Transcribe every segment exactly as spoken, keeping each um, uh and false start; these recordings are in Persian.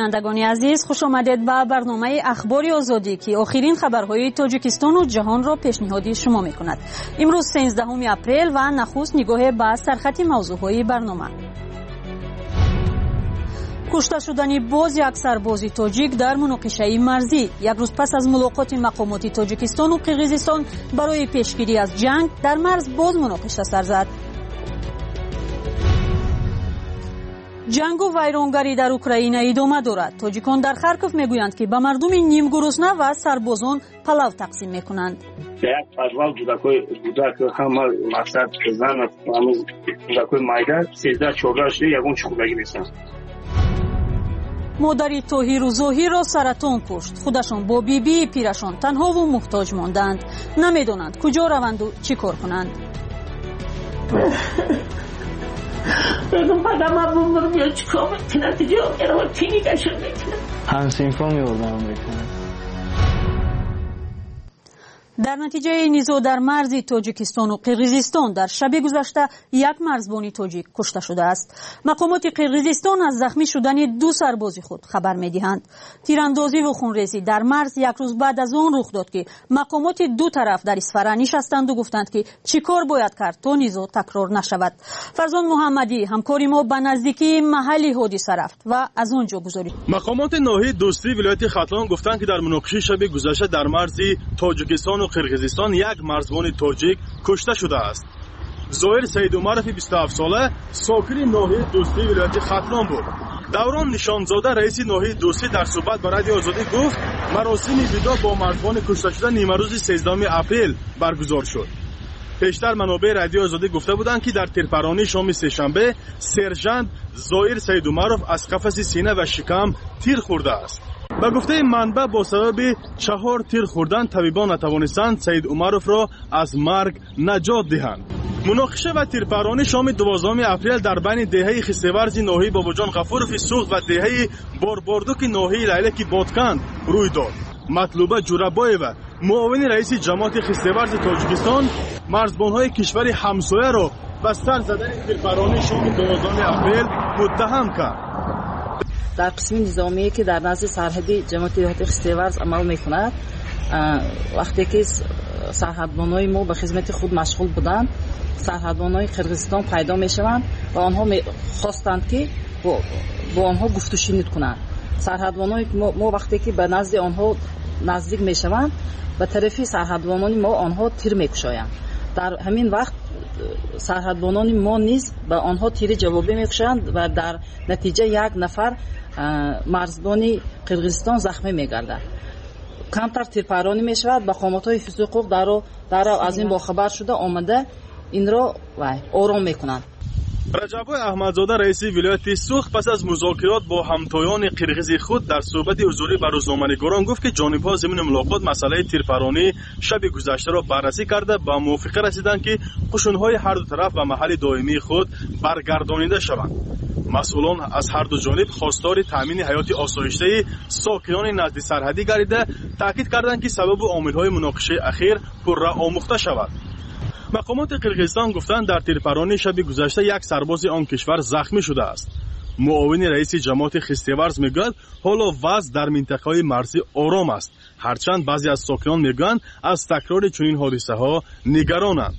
بینندگان عزیز، خوش آمدید به برنامه اخباری آزادی که آخرین خبرهای تاجیکستان و جهان را پیشنهاد شما می‌کند. امروز سیزدهم اپریل و نخست نگاه به سرخط موضوعهای برنامه. کشته شدن باز یک سرباز تاجیک در مناقشه مرزی. یک روز پس از ملاقات مقامات تاجیکستان و قرقیزستان برای پیشگیری از جنگ در مرز باز مناقشه سر زد. جنگ و ویرانگری در اوکراین ادامه دارد. تاجیکان در خارکوف میگویند که به مردم نیم گرسنه و سربازان پلاو تقسیم میکنند. یک پلاو جودکای جودک همه مقصد زن و جودکای مایده سیزده چهارده شده یگون چخولگی میسن. مادری طاهر و ظاهر را سرطان کشت. خودشان با بی بی پیرشان تنها و محتاج ماندند. نمیدانند کجا روند و چی کار کنند. بگم بعدم ابون برو بیا چیکار میکنه دیگه اینا تینی کشون میکنه هم سینفا میوردم میکنه. در نتیجه نیزو در مرز تاجیکستان و قرقیزستان در شب گذشته یک مرزبان تاجیک کشته شده است. مقامات قرقیزستان از زخمی شدن دو سرباز خود خبر میدهند. تیراندازی و خونریزی در مرز یک روز بعد از آن رخ داد که مقامات دو طرف در اصفهان نشستند و گفتند که چیکار باید کرد تا نیزو تکرار نشود. فرزان محمدی همکاری ما به نزدیکی محل حادثه رفت و از آنجا گزارش. مقامات ناحیه دوستی ولایت ختلان گفتند که در مناقشه شب گذشته در مرز تاجیکستان و قرقیزستان یک مرزبان تاجیک کشته شده است. ظاهر سید عمرف بیست و هفت ساله ساکن ناحیه دوستی ولایت ختلان بود. دوران نشانزاده رئیس ناحیه دوستی در صحبت با رادیو آزادی گفت مراسم ودا با مرزبان کشته شده نیمه روز سیزدهم اپریل برگزار شد. پیشتر منابع رادیو آزادی گفته بودند که در تیرپرانی شام سه‌شنبه سرژانت ظاهر سید عمرف از قفس سینه و شکم تیر خورده است. با گفته منبع با سبب چهار تیر خوردن طبیبان نتوانستند سید عمرف را از مرگ نجات دهند. مناقشه و تیرپرانی شام دوازدهم اپریل در بین دهه خسته‌ورز ناحیه باباجان غفورف سوخت و دهه بارباردوک ناحیه لیلک بادکند روی داد. مطلوبه جورابایو معاون رئیس جماعت خسته‌ورز تاجیکستان مرزبان‌های کشور همسایه را به سر زدن تیرپرانی شام دوازدهم اپریل متهم کرد. در قسم نظامی که در نزد سرحدی جماعت خسته‌ورز عمل میکند، وقتی که سرحدبانای ما به خدمت خود مشغول بودند، سرحدبانای قرقیزستان پیدا میشوند و آنها خواستند که با, با آنها گفت و شنید کنند. سرحدبانای ما, ما وقتی که به نزد آنها نزدیک میشوند، به طرفی سرحدبانان ما آنها تیر میکشایند. در همین وقت سرحدبانان ما نیز به آنها تیر جوابی میکشند و در نتیجه یک نفر مرزبان قرقیزستان زخمی میگردد. کمتر تیرپرانی میشود. مقامات حفظ حقوق در در از این با خبر شده آمده این را آرام میکنند. رجب احمدزاده رئیس ولایت سوخت پس از مذاکرات با همتایان قرقیز خود در صحبت حضوری با روزنامه‌نگاران گفت که جانب‌ها ضمن ملاقات مسئله تیرپرانی شب گذشته را بررسی کرده به موافقه رسیدند که قشون‌های هر دو طرف و محل دائمی خود برگردانیده شوند. مسئولان از هر دو جانب خواستار تامین حیات آسایشته ساکنان نزد سرحدی گردیده تاکید کردند که سبب و عامل‌های مناقشه اخیر پرراه آموخته شود. مقامات قرقیزستان گفتند در تیرپرانی شب گذشته یک سرباز آن کشور زخمی شده است. معاون رئیس جماعت خسته‌ورز میگوید حالا وضع در منطقه‌های مرزی آرام است، هرچند بعضی از ساکنان میگویند از تکرار چنین حادثه‌ها نگرانند.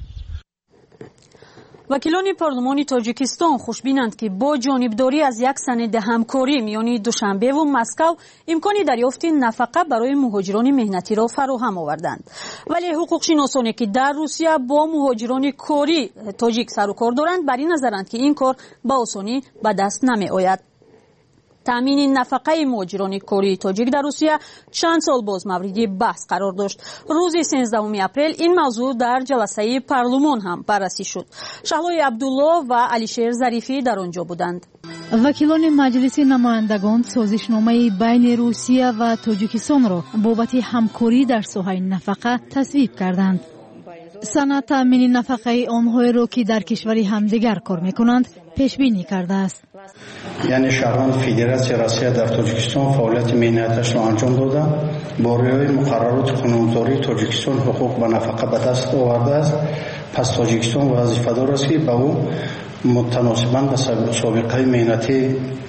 وکیلان پارلمان تاجیکستان خوشبینند که با جانبداری از یک سند همکاری میان دوشنبه و مسکو امکانی دریافت نفقه برای مهاجران مهنتی را فراهم آوردند. ولی حقوق شناسانی که در روسیه با مهاجران کاری تاجیک سر و کار دارند بر این نظرند که این کار به آسانی به دست نمی آید. تامین نفقه مهاجران کاری تاجیک در روسیه چند سال باز مورد بحث قرار داشت. روز سیزدهم اپریل این موضوع در جلسه پارلمان هم بررسی شد. شهلای عبدالله و علیشیر ظریفی در آنجا بودند. وکیلان مجلس نمایندگان سازشنامه بین روسیه و تاجیکستان را بابت همکاری در ساحه نفقه تصویب کردند. سند تامین نفقه آنهایی را که در کشور همدیگر کار میکنند پیش بینی کرده است. یعنی شهروند فدراسیون روسیه در تاجیکستان فعالیت مهنتش را انجام داده با رعایت مقررات قانونگذاری تاجیکستان حقوق به نفقه به دست آورده است. پس تاجیکستان وظیفه‌دار است که به او متناسباً به سابقه مهنتی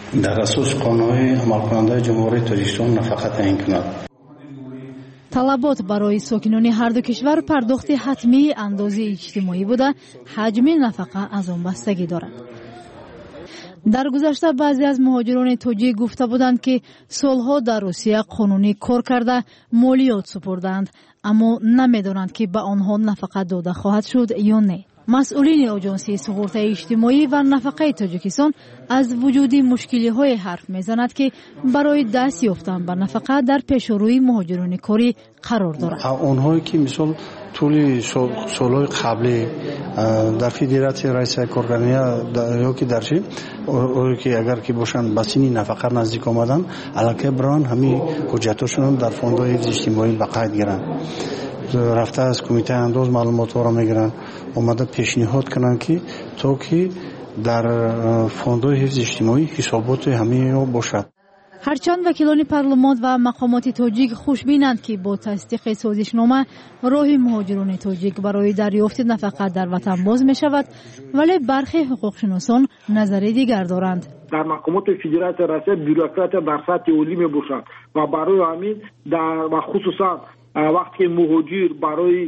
در اساس قانونی عملکننده جمهوری تاجیکستان نفقه تعیین کند. талабот барои сокинони ҳарду кишвар пардохти ҳатмии андози иҷтимоӣ буда ҳаҷми нафақа аз он бастагӣ дорад. дар гузашта баъзе аз муҳоҷирони тоҷик гуфта буданд ки солҳо дар русия қонунӣ кор карда молиёт супурданд, аммо намедонанд ки ба онҳо нафақа дода хоҳад шуд ё не. масъулини оҷонсии суғуртаи иҷтимоӣ ва нафақаи тоҷикистон аз вуҷуди мушкилиҳое ҳарф мезанад ки барои даст ёфтан ба нафақа дар пешорӯи муҳоҷирони корӣ қарор дорад. онҳое ки мисол тӯли солҳои қаблӣ дар федератсияи раисияи коргарния ёки дар чи ки агар ки бошанд ба синни нафақа наздик омаданд аллакай бароян ҳамин ҳуҷҷатҳошонро дар фондҳои ҳифзи иҷтимоӣ ба қайд гиранд, рафта аз кумитаи андоз маълумотҳоро мегиранд, омада пешниҳод кунанд ки то ки дар фондҳои ҳифзи иҷтимоӣ ҳисоботи ҳамаиҳо бошад. ҳарчанд вакилони парлумон ва мақомоти тоҷик хушбинанд ки бо тасдиқи созишнома роҳи муҳоҷирони тоҷик барои дарёфти нафақа дар ватан боз мешавад, вале бархе ҳуқуқшиносон назари дигар доранд. дар мақомоти федератсияи Россия бюрократия дар сатҳи олӣ мебошад ва барои ҳамин ва хусусан вақте ки муҳоҷир барои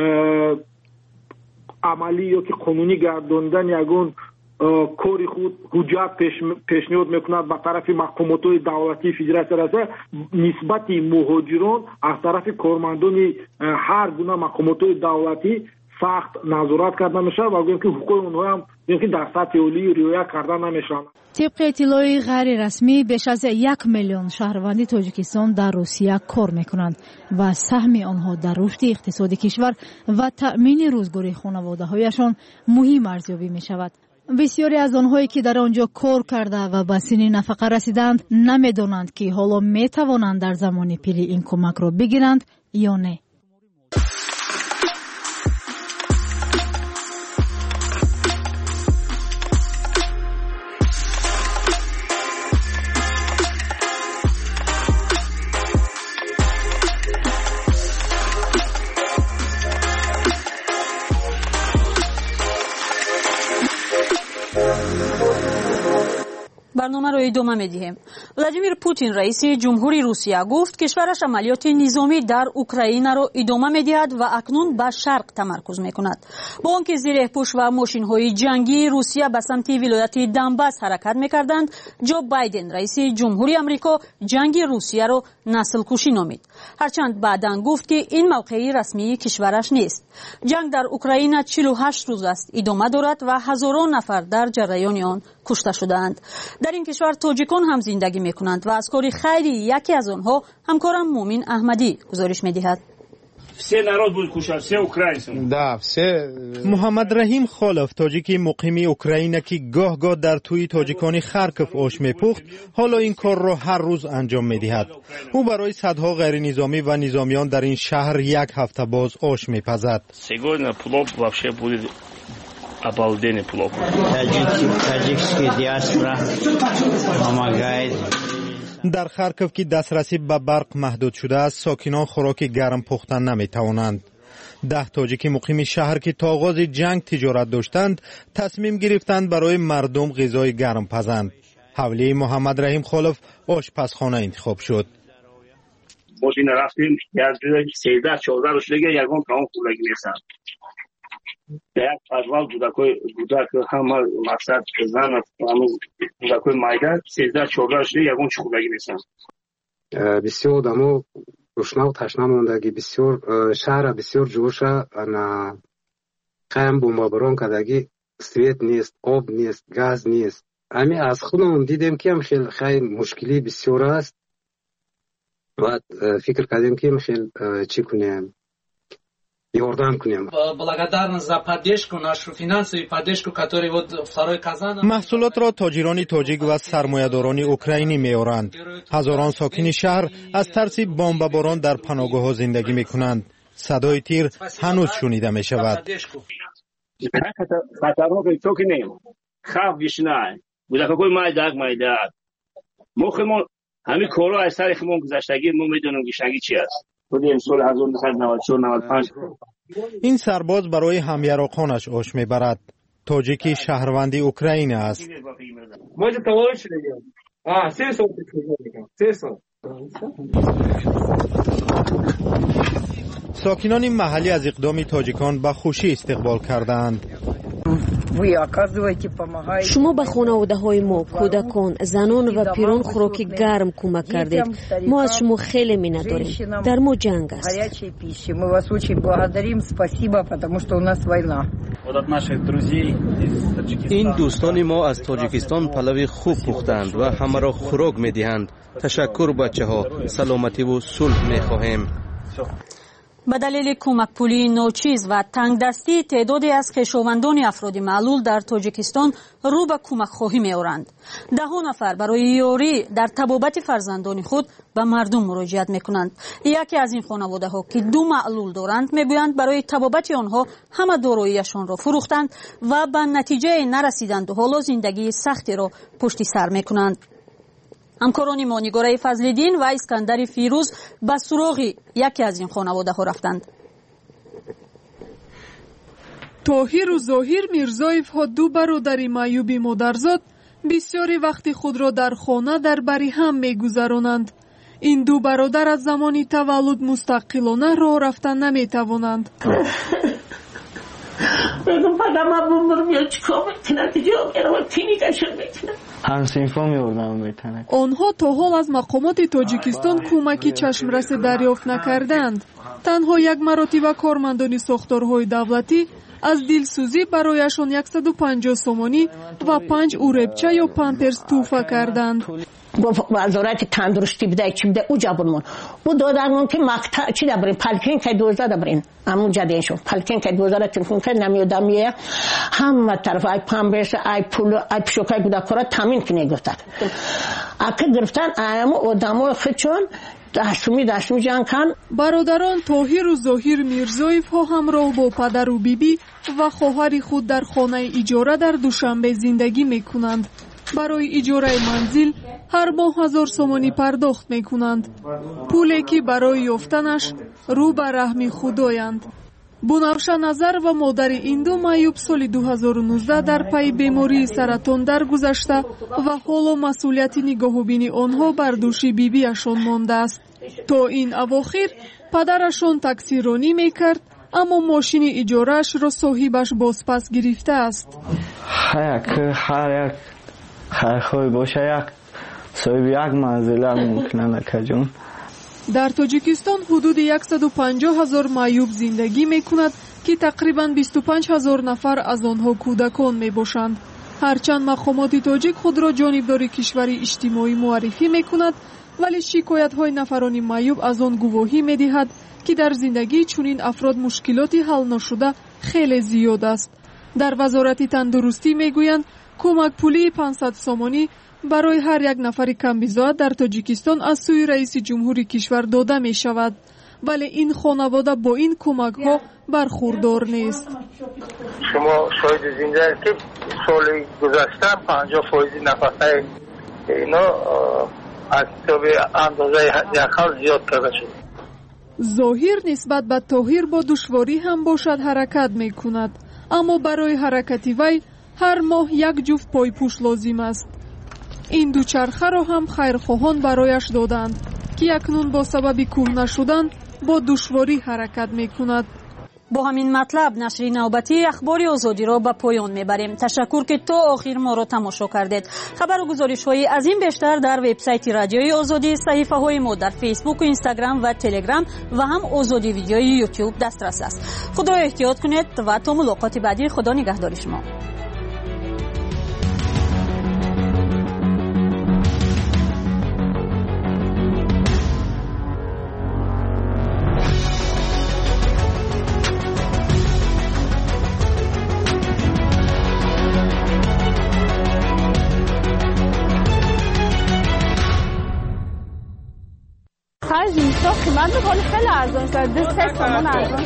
амалӣ ёки қонунӣ гардондани ягон кори худ ҳуҷҷат пешниҳод мекунад ба тарафи маҳкумотҳои давлатии федератсияи Россия, нисбати муҳоҷирон аз тарафи кормандони ҳар гуна маҳкумотҳои давлатӣ сахт назорат карда мешавад ва гӯем ки ҳуқуқи онҳо ҳам гӯем ки дар сатҳи олӣ риоя карда намешаванд. طبق اطلاع غیررسمی بیش از یک میلیون شهروند تاجیکستان در روسیه کار میکنند و سهم آنها در رشد اقتصادی کشور و تأمین روزگاری خانواده‌هایشان مهم ارزیابی میشود. بسیاری از آنهایی که در آنجا کار کرده و به سن نفقه رسیدند نمیدانند که حالا میتوانند در زمان پیری این کمک را بگیرند یا نه. برنامه رو ادامه میدیم. ولادیمیر پوتین رئیس جمهوری روسیه گفت کشورش عملیات نظامی در اوکراین را ادامه میدهد و اکنون به شرق تمرکز میکند. با آنکه زره پوش و ماشین‌های جنگی روسیه به سمت ولایت دنباس حرکت میکردند، جو بایدن رئیس جمهوری آمریکا جنگ روسیه را نسل کشی نامید. هرچند بعداً گفت که این موقعی رسمی کشورش نیست. جنگ در اوکراین چهل و هشت روز است ادامه دارد و هزاران نفر در جریان آن کشته شدند. در این کشور تاجیکان هم زندگی میکنند و از کاری خیلی یکی از آنها همکارم مومن احمدی گزارش میدهد. все народ будет кушать, все украинцы. Да, все. محمد رحیم خالف تاجیکی مقیم اوکراین که گاه گاه در توی تاجیکانی خارکوف آش میپخت، حالا این کار را هر روز انجام میدهد. او برای صدها غیر نظامی و نظامیان در این شهر یک هفته باز آش میپزد. Сегодня плов вообще будет обалденный плов. Таджикский диаспора помогает. در خارکوف که دسترسی به برق محدود شده است، ساکنان خوراک گرم پختن نمیتوانند. ده تاجیک مقیم شهر که تا آغاز جنگ تجارت داشتند، تصمیم گرفتند برای مردم غذای گرم پزند. حوالی محمد رحیم خالف آشپزخانه انتخاب شد. ماشین رفتیم از سیزده چهارده روزگی یگان تمام خورگی میرسند. در یک پژوال دودکای دودک همه مقصد زن و دودکای مایده سیزده چهارده روزگی یگان چخورگی میرسند. بسیار آدم‌ها گشنه و تشنه ماندگی، بسیار شهر بسیار جوشه، قیم بمباران کردگی، سویت نیست، آب نیست، گاز نیست. همین از خودمون دیدیم که هم خیلی خیلی مشکلی بسیار است و فکر کردیم که خیلی چی کنیم، یاردم کنیم. благодарность за поддержку, нашу финансовую поддержку, которую вот второй Казан. محصولات را تاجران تاجیک و سرمایه‌داران اوکراینی می‌آورند. هزاران ساکن شهر از ترس بمباران در پناهگاه‌ها زندگی می‌کنند. صدای تیر هنوز شنیده می‌شود. خطرناک تو که نیم. خوف بیشنای. بودکای مایداک مایداک. مخمون همین کارا از سر خمون گذشتگی ما می‌دونیم گشنگی چی است. خودم سال هزار و نهصد و نود و چهار نود و پنج. این سرباز برای همیراقانش آش میبرد. تاجیکی شهروندی اوکراین است. آه سه سال میکنم سه سال. ساکنان محلی از اقدام تاجیکان به خوشی استقبال کردند. شما به خانواده های ما، کودکان، زنان و پیران خوراک گرم کمک کردید. ما از شما خیلی منت داریم. در ما جنگ است. این دوستان ما از تاجیکستان پلو خوب پختند و همه را خوراک می‌دهند. تشکر بچه ها. سلامتی و صلح می‌خواهیم. به دلیل کمک پولی ناچیز و تنگدستی تعدادی از خویشاوندان افراد معلول در تاجیکستان رو به کمک خواهی می‌آورند. ده ها نفر برای یاری در طبابت فرزندان خود به مردم مراجعت می‌کنند. یکی از این خانواده‌ها که دو معلول دارند می‌گویند برای طبابت آنها همه دارایی‌شان را فروختند و به نتیجه نرسیدند و حالا زندگی سختی را پشت سر می‌کنند. همکاران ما نگاره فضل‌الدین و اسکندر فیروز به سراغ یکی از این خانواده ها رفتند. طاهر و ظاهر میرزایف ها دو برادر معیوب مادرزاد بسیاری وقتی خود را در خانه در بری هم میگذرانند. این دو برادر از زمانی تولد مستقلانه راه رفتن نمیتوانند. بگم پدرم بومر میاد چیکار میکنه دیگه اون تینی کشون میکنه. همسینفا میوردم میتونه. آنها تا حال از مقامات تاجیکستان کمکی چشمرس دریافت نکردند. تنها یک مرتبه کارمندان ساختارهای دولتی از دلسوزی برایشان صد و پنجاه سومانی و پنج اوربچه یا پامپرس تحفه کردند. گفت وزارت تندرستی بده چی بده او جابرمون او دادرمون که مقطع چی دبرین پلکین که دوزده دبرین همون جدین شو پلکین که دوزده تلفون کرد نمیادم میه همه طرف ای پامپرس ای پول ای پشوکای کودکارا تامین کنه گفتن اگه گرفتن ایامو آدمو خودشون دستمی دستمی جان کن. برادران طاهر و ظاهر میرزایف ها همراه با پدر و بیبی و خواهر خود در خانه اجاره در دوشنبه زندگی میکنند. برای اجاره منزل هر ماه هزار سومانی پرداخت میکنند. پولی که برای یافتنش رو به رحم خدایند. بنفشه نظر و مادر این دو معیوب سال دو هزار و نوزده در پی بیماری سرطان درگذشته و حالا مسئولیت نگاهوبینی آنها بر دوش بیبیشان مانده است. تا این اواخر پدرشان تاکسیرانی میکرد اما ماشین اجارهش را صاحبش بازپس گرفته است. هر یک هر خوی باشه یک صاحب یک منزل ممکنه نکجون. در تاجیکستان حدود صد و پنجاه هزار معیوب زندگی می کند که تقریباً بیست و پنج هزار نفر از آنها کودکان می باشند. هرچند مقامات تاجیک خود را جانبدار کشوری اجتماعی معرفی می کند ولی شکایت های نفران معیوب از آن گواهی می دهد که در زندگی چنین افراد مشکلاتی حل نشده خیلی زیاد است. در وزارت تندرستی می گویند کمک پولی پانصد سومانی برای هر یک نفر کمبیزاد در تاجیکستان از سوی رئیس جمهوری کشور داده می شود ولی این خانواده با این کمک ها برخوردار نیست. شما شاید زنده که سال گذشته پنجاه فیصد نفقه اینا از اندازه یکل زیاد کرده شد. ظاهر نسبت به طاهر با دشواری هم باشد حرکت می کند اما برای حرکتی وی هر ماه یک جفت پایپوش لازم است. این دو چرخه را هم خیرخواهان برایش دادند که اکنون با سبب کهنه شدن با دشواری حرکت می کند. با همین مطلب نشر نوبتی اخبار آزادی را به پایان میبریم. تشکر که تا آخر ما را تماشا کردید. خبر و گزارش های از این بیشتر در وبسایت رادیوی آزادی، صحیفه های ما در فیسبوک و اینستاگرام و تلگرام و هم آزادی ویدیوی یوتیوب دسترس است. خود را احتیاط کنید و تا ملاقات بعدی خدا نگهدار شما. من به حال خیلی ارزان شد. دو سه تومن ارزان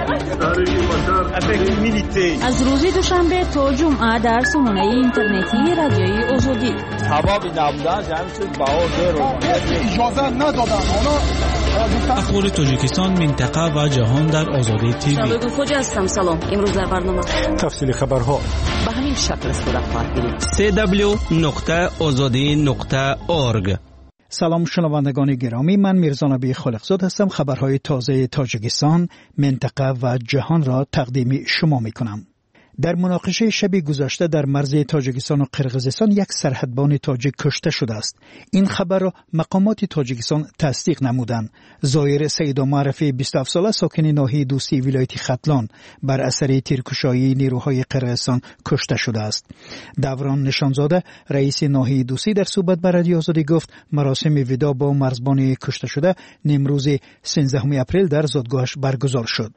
شد. از روز دوشنبه تا جمعه در سامانه اینترنتی رادیوی آزادی. هوا بی نبودن جمع شد بها دو رو اجازه ندادن. اخبار تاجیکستان، منطقه و جهان در آزادی تیوی. شبکه خوجا هستم. سلام. امروز در برنامه تفصیل خبرها به همین شکل صورت خواهد گرفت. سی دبلیو نقطه آزادی نقطه اورگ. سلام شنوندگان گرامی، من میرزا نبی خالقزاد هستم. خبرهای تازه تاجیکستان، منطقه و جهان را تقدیم شما میکنم. در مناقشه شب گذشته در مرز تاجیکستان و قرقیزستان یک سرحدبان تاجیک کشته شده است. این خبر را مقامات تاجیکستان تصدیق نمودند. زایر سیدامعرف بیست و هفت ساله ساکن ناحیه دوستی ولایت ختلان بر اثر تیرکشایی نیروهای قرقیزستان کشته شده است. دوران نشانزاده رئیس ناحیه دوستی در صحبت با رادیو آزادی گفت مراسم وداع با مرزبان کشته شده امروز سیزدهم اپریل در زادگاهش برگزار شد.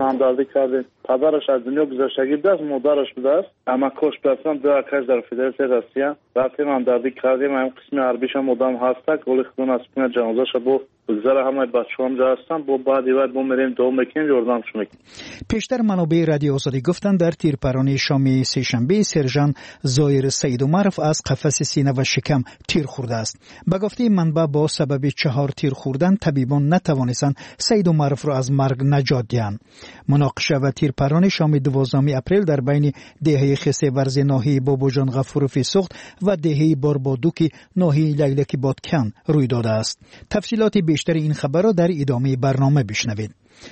پدرش از دنیا گذشتگی است، مادرش بوده است، اما کشت هستن دو اکش در فدراسیون روسیه. وقتی من دردی کردیم این قسم عربیش هم مدام هست که ولی خودم از کنه جنازه‌ش با بگذره همه بچه‌ام جا هستن با بعد بعد با میریم دوم میکنیم یاردم شو میکنیم. پیشتر منابع رادیو آزادی گفتند در تیرپرانی شام سه‌شنبه سرژان زایر سیدامعرف از قفس سینه و شکم تیر خورده است. به گفته منبع با سبب چهار تیر خوردن طبیبان نتوانستند سیدامعرف را از مرگ نجات دهند. مناقشه و تیرپرانی شام دوازدهم اپریل در بین دهه خسته ورز ناحیه باباجان غفورف سوخت و دهه باربادوک ناحیه لیلک بادکن روی داده است. تفصیلات بیشتر این خبر را در ادامه برنامه بشنوید.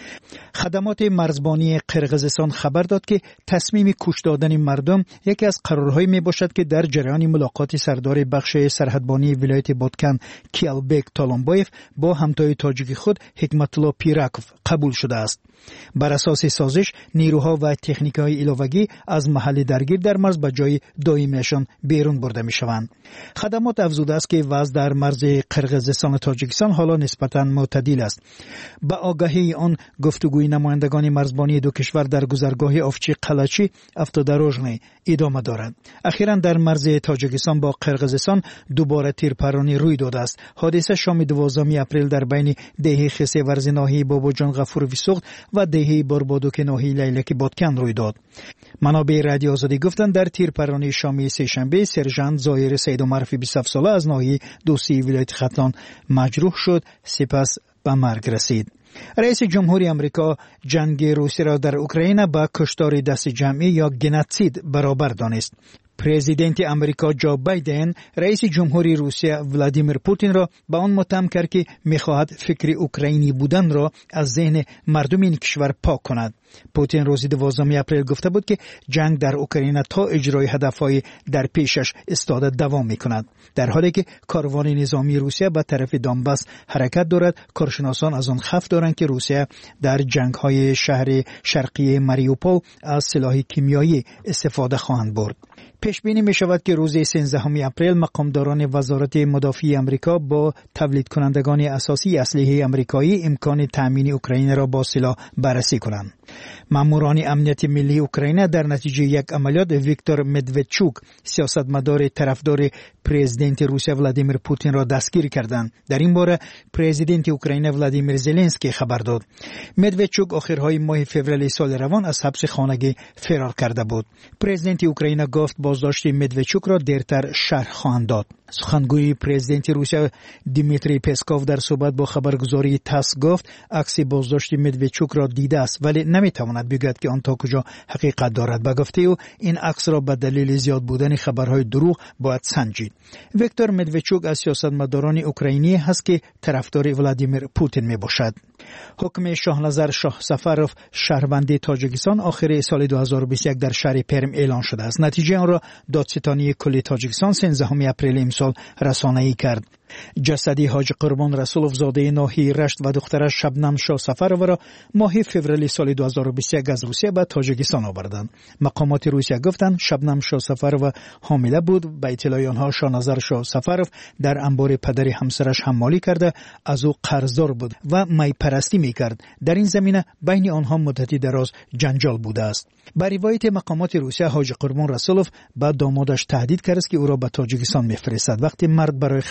خدمات مرزبانی قرقیزستان خبر داد که تصمیم کش دادن مردم یکی از قرارهایی می باشد که در جریان ملاقات سردار بخش سرحدبانی ولایت بادکن کیالبک تالانبایف با همتای تاجیک خود حکمت الله پیراکوف قبول شده است. بر اساس سازش نیروها و تکنیک‌های علاوه‌ای از محل درگیر در مرز به جای دائمیشان بیرون برده می‌شوند. خدمات افزوده است که وضع در مرز قرقیزستان و تاجیکستان حالا نسبتاً معتدل است. با آگاهی آن گفتگوی نمایندگان مرزبانی دو کشور در گذرگاه آفچی قلچی افتادروژنی ادامه دارد. اخیراً در مرز تاجیکستان با قرقیزستان دوباره تیرپرانی روی داده است. حادثه شام دوازدهم اپریل در بین دهه خسه ورز ناحیه باباجان غفورف سوخت و دهه باربادوک ناحیه لیلک بادکن روی داد. منابع رادیو آزادی گفتند در تیرپرانی شام سه‌شنبه سرژانت زایر سیدامعرف بیست و هفت ساله از ناحیه دوستی ولایت ختلان مجروح شد، سپس به مرگ رسید. رئیس جمهوری امریکا جنگ روسیه را در اوکراین با کشتار دست جمعی یا گنوسید برابر دانست. پرزیدنت امریکا جو بایدن رئیس جمهوری روسیه ولادیمیر پوتین را به آن متهم کرد که می‌خواهد فکر اوکراینی بودن را از ذهن مردم این کشور پاک کند. پوتین روز دوازدهم اپریل گفته بود که جنگ در اوکراین تا اجرای هدفهای در پیشش استاده دوام می‌کند. در حالی که کاروان نظامی روسیه به طرف دانباس حرکت دارد، کارشناسان از آن خفت دارند که روسیه در جنگ‌های شهر شرقی ماریوپول از سلاح کیمیایی استفاده خواهند برد. پیش بینی می شود که روز سیزدهم اپریل مقامداران وزارت مدافع امریکا با تولید کنندگان اساسی اسلحه امریکایی امکان تامین اوکراین را با سلاح بررسی کنند. ماموران امنیت ملی اوکراین در نتیجه یک عملیات ویکتور مدودچوک سیاستمدار طرفدار پرزیدنت روسیه ولادیمیر پوتین را دستگیر کردند. در این باره پرزیدنت اوکراین ولادیمیر زلنسکی خبر داد. مدودچوک آخرهای ماه فوریه سال روان از حبس خانگی فرار کرده بود. پرزیدنت اوکراین گفت بازداشت مدودچوک را دیرتر شرح خواهند داد. سخنگوی پرزیدنت روسیه دیمیتری پسکوف در صحبت با خبرگزاری تاس گفت عکس بازداشت مدودچوک را دیده است ولی نمیتواند بگوید که آن تا کجا حقیقت دارد. به گفته او این عکس را به دلیل زیاد بودن خبرهای دروغ باید سنجید. ویکتور مدودچوک از سیاستمداران اوکراینی هست که طرفدار ولادیمیر پوتین میباشد. حکم شاهنظر شاه سفروف شهروند تاجیکستان آخر سال دو هزار و بیست و یک در شهر پرم اعلان شده است. نتیجه آن را دادستانی کل تاجیکستان سیزدهم اپریل امسال رسانه‌ای کرد. جسدی حاج قربان رسولوف زاده ناحیه رشت و دخترش شبنم شاه سفرov را ماه فوریه سال دو هزار و بیست و یک از روسیه به تاجیکستان آوردند. مقامات روسیه گفتند شبنم شاه سفرov حامله بود. به اطلاع آنها شاهنظر شاه سفرov در انبار پدر همسرش حمالی کرده از او قرضدار بود و می پرستی میکرد. در این زمینه بین آنها مدتی دراز جنجال بوده است. با روایت مقامات روسیه حاج قربان رسولوف با دامادش تهدید کرد که او را به تاجیکستان میفرستد. وقتی مرد برای خریدن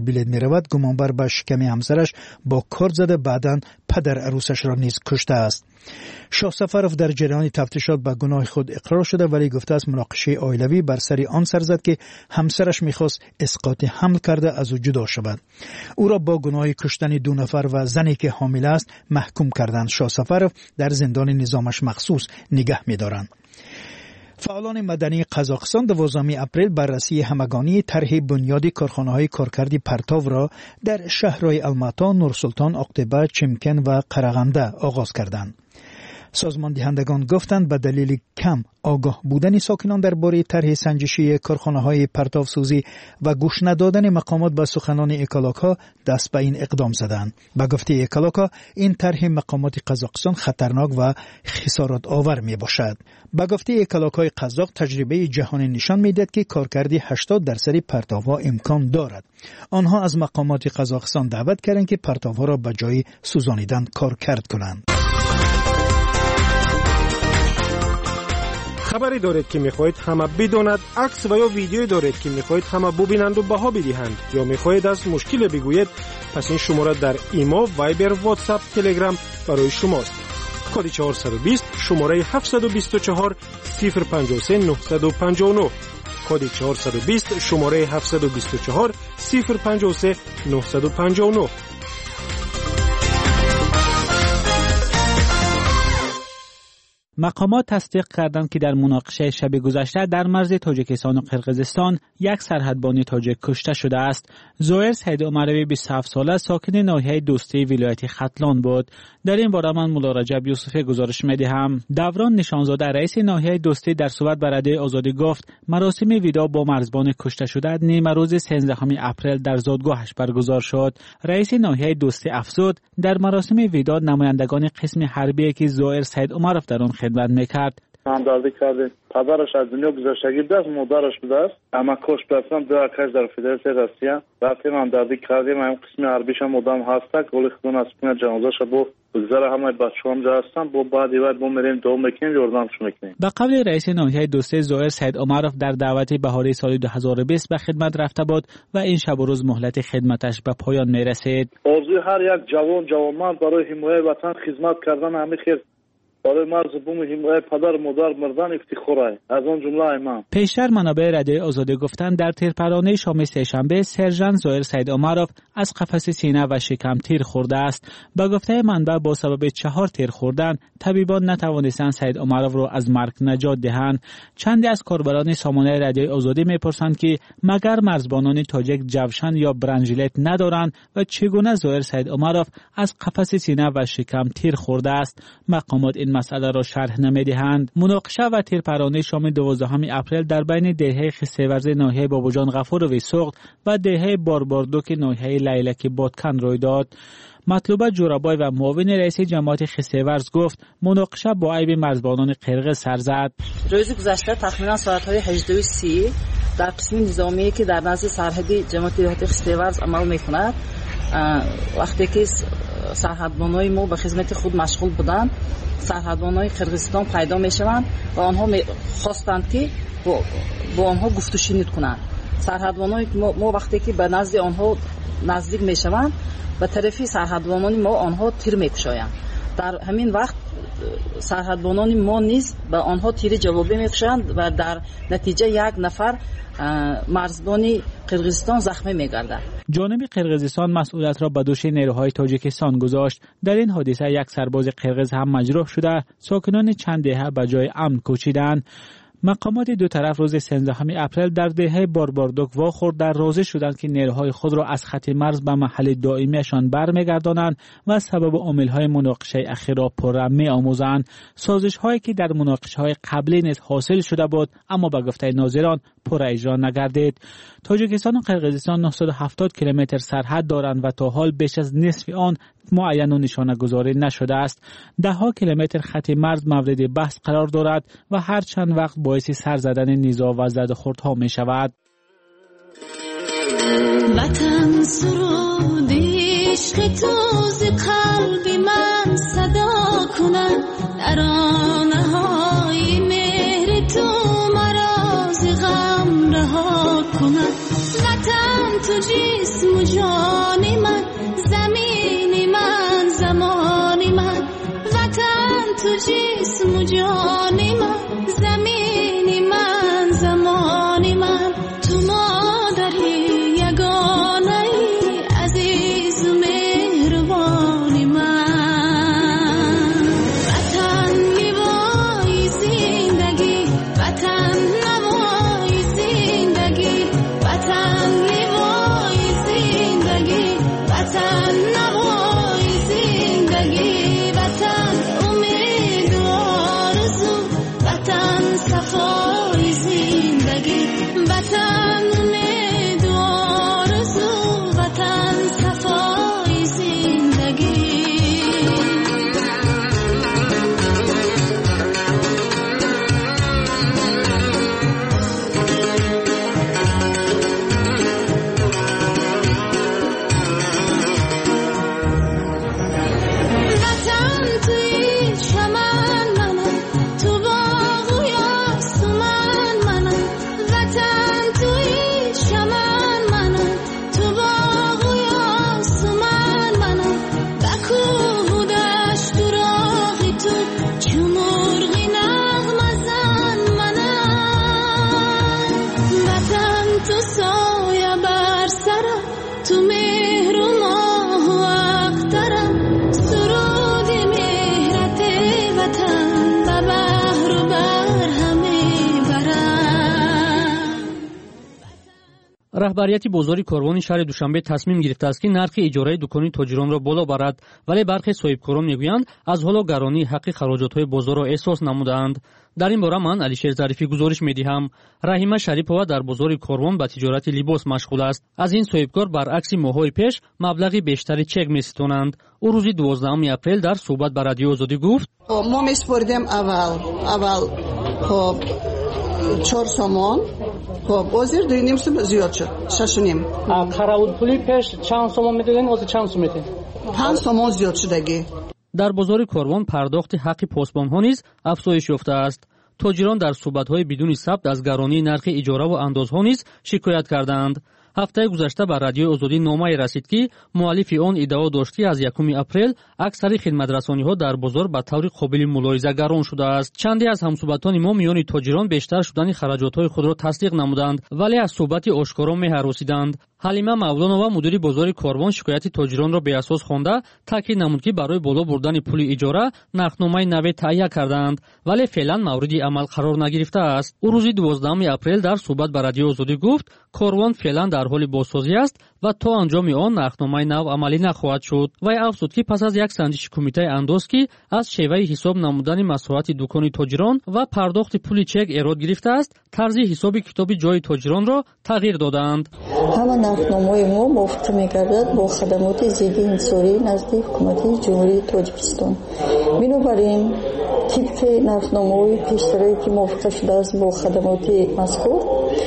اتومبیل می رود گمانبر به شکم همسرش با کار زده بعداً پدر عروسش را نیز کشته است. شاه سفرов در جریان تفتیشات به گناه خود اقرار شده ولی گفته است مناقشه عائلوی بر سر آن سر زد که همسرش میخواست اسقاط حمل کرده از او جدا شود. او را با گناه کشتن دو نفر و زنی که حامل است محکوم کردند. شاه سفرov در زندان نظامش مخصوص نگه می‌دارند. فعالان مدنی قزاقستان دوازدهم اپریل بررسی همگانی طرح بنیادی کارخانه‌های کارکردی پرتاو را در شهرهای الماتا، نورسلطان، اقتبه، چمکن و قرغنده آغاز کردند. سازمان دهندگان گفتند به دلیل کم آگاه بودن ساکنان درباره طرح سنجشی کارخانه‌های پرتاوسوزی و گوش ندادن مقامات به سخنان اکالاک‌ها دست به این اقدام زدند. به گفته اکالاک‌ها این طرح مقامات قزاقستان خطرناک و خسارات آور می باشد. به گفته اکالاک‌های قزاق تجربه جهانی نشان می‌دهد که کارکردی هشتاد درصد پرتاوها امکان دارد. آنها از مقامات قزاقستان دعوت کردند که پرتاوها را به جای سوزانیدن کارکرد کنند. خبری دارید که میخواهید همه بداند، عکس و یا ویدیویی دارید که میخواهید همه ببینند و بها بدهند یا میخواهید از مشکل بگویید، پس این شماره در ایما، وایبر، واتساپ، تلگرام برای شماست. کد چهارصد و بیست شماره هفتصد و بیست و چهار صفر پنجاه و سه نهصد و پنجاه و نه. کد چهارصد و بیست شماره هفتصد و بیست و چهار صفر پنجاه و سه نهصد و پنجاه و نه. مقامات تصدیق کردند که در مناقشه شب گذشته در مرز تاجیکستان و قرقیزستان یک سرحدبان تاجیک کشته شده است. زویر سید عمروی بیست و هفت ساله ساکن ناحیه دوستی ولایت ختلان بود. در این باره من مولا رجب یوسفی گزارش می‌دهم. دوران نشانزاده رئیس ناحیه دوستی در صحبت با رادیو آزادی گفت مراسم ویدا با مرزبان کشته شده نیمه روز سیزدهم اپریل در زادگاهش برگزار شد. رئیس ناحیه دوستی افزود در مراسم ویدا نمایندگان قسم حربی که زویر سید عمروی در آن خدمت میکرد همدردی کرده. پدرش از دنیا گذشتگی بوده است، مادرش بوده است، اما کاش برسم دو اکش در فدراسیون روسیه رفتیم همدردی کردیم. این قسم حربیش هم مدام هسته گلی خودون از پین جنازه‌ش با بگذره همه بچه‌ها هم جا هستن با بعدی بعد با میریم دوم میکنیم یاردمش میکنیم. به قبل رئیس ناحیه دوستی زویر سید عمروی در دعوت بهاری سال دو هزار و بیست به خدمت رفته بود و این شب و روز مهلت خدمتش به پایان میرسید. آرزوی هر یک جوان جوانمرد برای حمایت وطن خدمت کردن همین خیر برای مرز بوم حمایت پدر مادر مردن افتخاره از آن جمله ایمان. پیشتر منابع رادیو آزادی گفتند در تیرپرانه شام سه‌شنبه سرژانت زویر سید عمروی از قفس سینه و شکم تیر خورده است. با گفته منبع با سبب چهار تیر خوردن طبیبان نتوانستند سید عمروی را از مرگ نجات دهند. چندی از کاربران سامانه رادیو آزادی میپرسند که مگر مرزبانان تاجیک جوشن یا برنجلت ندارند و چگونه زویر سید عمروی از قفس سینه و شکم تیر خورده است؟ مقامات این مسئله را شرح نمیدهند. مناقشه و تیرپرانه شام دوازدهم اپریل در بین دهه خسیورز ناحیه باباجان غفور و سوغد و دهه بارباردوک ناحیه لیلک بادکن روی داد. مطلوبه جورابای و معاون رئیس جماعت خسیورز گفت مناقشه با عیب مرزبانان قرقیز سر زد. روز گذشته تقریبا ساعت‌های هجده و سی در قسم نظامی که در نزد سرحدی جماعت خسیورز عمل می‌کند وقتی که سرحدبانای ما به خدمت خود مشغول بودند سرحدبانای قرقیزستان پیدا میشوند و آنها خواستند که با, با آنها گفت و شنید کنند. سرحدبانای ما, ما وقتی که به نزد آنها نزدیک میشوند به طرفی سرحدبانان ما آنها تیر میکشایند. در همین وقت سرحدبانان ما نیز به آنها تیر جوابی میکشند و در نتیجه یک نفر مرزبان قرقیزستان زخمی می‌گردد. جانب قرقیزستان مسئولیت را به دوش نیروهای تاجیکستان گذاشت. در این حادثه یک سرباز قرقیز هم مجروح شده، ساکنان چند دهه به جای امن کوچیدند. مقامات دو طرف روز سیزدهم اپریل در دهه بارباردوک واخورد در راضی شدند که نیروهای خود را از خط مرز به محل دائمیشان برمیگردانند و سبب عامل‌های مناقشه اخیر را پررم می‌آموزند. سازش‌هایی که در مناقشه‌های قبلی نیز حاصل شده بود اما به گفته ناظران پر اجرا نگردید. تاجیکستان و قرقیزستان نهصد و هفتاد کیلومتر سرحد دارند و تا حال بیش از نصف آن معین و نشانه گذاری نشده است. ده ها کیلومتر خط مرز مورد بحث قرار دارد و هر چند وقت باعث سر زدن نزاع و زدخوردها می شود. وطن سرود عشق تو ز قلب من صدا کند، ترانه های مهر تو مرا ز غم رها کند. وطن تو جسم و جان تو جسم و جان من زمین من زمان من تو مادری یگانه ای عزیز و مهربان من وطن لیوای زندگی وطن نوای زندگی وطن لیوای زندگی وطن نوای زندگی وطن امید و آرزو وطن صفای زندگی وطن امید و آرزو وطن صفای زندگی وطن توی چمن منم تو باغ و یاسمن منم وطن توی چمن منم تو باغ و یاسمن منم و کوه و دشت و راهی تو چو مرغی نغمه زن منم وطن تو سایه بر سرم تو مهر و ماه و اخترم سرود مهرت وطن و بحر و بر همه برم. раҳбарияти бозори корвони шаҳри душанбе тасмим гирифтааст ки нархи иҷораи дукони тоҷиронро боло барад, вале бархе соҳибкорон мегӯянд аз ҳоло гаронии ҳаққи хароҷотҳои бозорро эҳсос намудаанд. дар ин бора ман алишер зарифӣ гузориш медиҳам. раҳима шарипова дар бозори корвон ба тиҷорати либос машғул аст. аз ин соҳибкор баръакси моҳҳои пеш маблағи бештари чек меситонанд. ӯ рӯзи дувоздаҳуми апрел дар суҳбат ба радиои озодӣ гуфт: мо месупоридем аввал аввал хоб чор сомон хоб озир дуи ним сум зиёд шуд шашу ним қаравулпули пеш чанд сомон медодем озир чанд сом медем панҷ сомон зиёд шудагӣ. дар бозори корвон пардохти ҳаққи посбонҳо низ афзоиш ёфтааст. тоҷирон дар суҳбатҳои бидуни сабт аз гаронии нархи иҷораву андозҳо низ шикоят карданд. ҳафтаи гузашта ба радиои озодӣ номае расид ки муаллифи он иддао дошт ки аз якуми апрел аксари хидматрасониҳо дар бозор ба таври қобили мулоҳиза гарон шудааст. чанде аз ҳамсуҳбатони мо миёни тоҷирон бештар шудани хараҷотҳои худро тасдиқ намуданд, вале аз суҳбати ошкоро меҳаросиданд. ҳалима мавлонова мудири бозори корвон шикояти тоҷиронро беасос хонда таъкид намуд ки барои боло бурдани пули иҷора нархномаи наве таҳия кардаанд, вале феълан мавриди амал қарор нагирифтааст. ӯ рӯзи дувоздаҳуми апрел дар суҳбат ба радиои озодӣ гуфт: корвон феълан дар ҳоли бозсозӣ аст ва то анҷоми он нархномаи нав амалӣ нахоҳад шуд. вай афзуд ки пас аз як санҷиши кумитаи андоз ки аз шеваи ҳисоб намудани маслиҳати дукони тоҷирон ва пардохти пули чек эрод гирифтааст, тарзи ҳисоби китоби ҷои тоҷиронро тағйир додаанд. нархномаи мо мувофиқ мегардад бо хадамоти зидди инҳисорӣ назди ҳукумати ҷумҳурии тоҷикистон. бинобар ин тибқи нархномаҳои пештарое ки мувофиқа шудааст бо хадамоти мазкур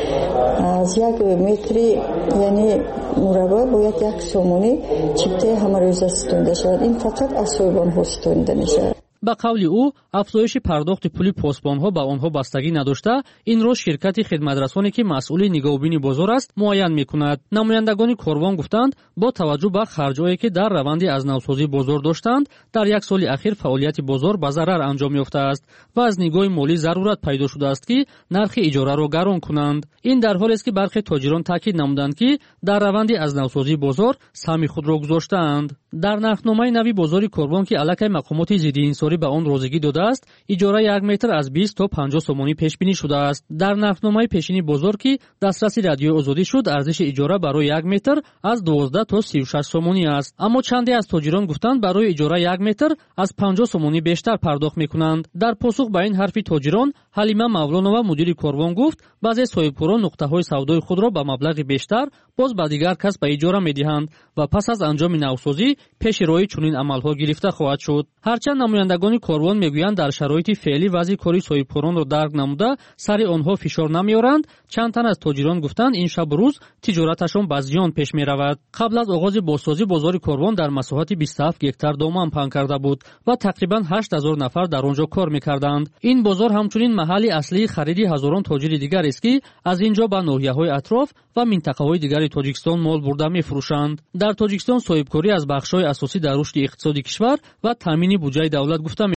аз як метри яъне мурабба бояд як сомонӣ чиптаи ҳамарӯза ситонида шавад. ин фақат аз соҳибонҳо ситонида мешавад. ба қавли ӯ афзоиши пардохти пули посбонҳо ба онҳо бастагӣ надошта, инро ширкати хидматрасоне ки масъули нигоҳубини бозор аст муайян мекунад. намояндагони корвон гуфтанд бо таваҷҷӯҳ ба харҷҳое ки дар раванди азнавсозии бозор доштанд, дар як соли ахир фаъолияти бозор ба зарар анҷом ёфтааст ва аз нигоҳи молӣ зарурат пайдо шудааст ки нархи иҷораро гарон кунанд. ин дар ҳолест ки бархе тоҷирон таъкид намуданд ки дар раванди азнавсозии бозор саҳми худро гузоштаанд. дар нархномаи нави бозори корвон ки аллакай мақомоти зиддиинҳисорӣ ба он розигӣ додааст, иҷора як метр аз бист то панҷоҳ сомонӣ пешбинӣ шудааст. дар нархномаи пешини бозор ки дастраси радиои озодӣ шуд, арзиши иҷора барои як метр аз дувоздаҳ то сию шаш сомонӣ аст. аммо чанде аз тоҷирон гуфтанд барои иҷора як метр аз панҷоҳ сомонӣ бештар пардохт мекунанд. дар посух ба ин ҳарфи тоҷирон, ҳалима мавлонова мудири корвон гуфт баъзе соҳибкорон нуқтаҳои савдои худро ба маблағи бештар боз ба дигар кас ба иҷора медиҳанд ва пас аз анҷоми навсозӣ пеши роҳи чунин амалҳо гирифта хоҳад шуд. ҳарчанд намояндагони корвон мегӯянд дар шароити феълӣ вазъи кори соҳибкоронро дарк намуда сари онҳо фишор намеоранд, чанд тан аз тоҷирон гуфтанд ин шабу рӯз тиҷораташон ба зиён пеш меравад. қабл аз оғози бозсозӣ бозори корвон дар масоҳати бисту ҳафт гектар доман паҳн карда буд ва тақрибан ҳашт ҳазор нафар дар он ҷо кор мекарданд. ин бозор ҳамчунин маҳалли аслии хариди ҳазорон тоҷири дигарест ки аз ин ҷо ба ноҳияҳои атроф ва минтақаҳои дигари тоҷикистон мол бурда мефурӯшанд. дар тоҷикистон соҳибкорӣ аз бахшҳои асосӣ дар рушди иқтисоди кишвар ва таъмини буҷаи давлат гуфта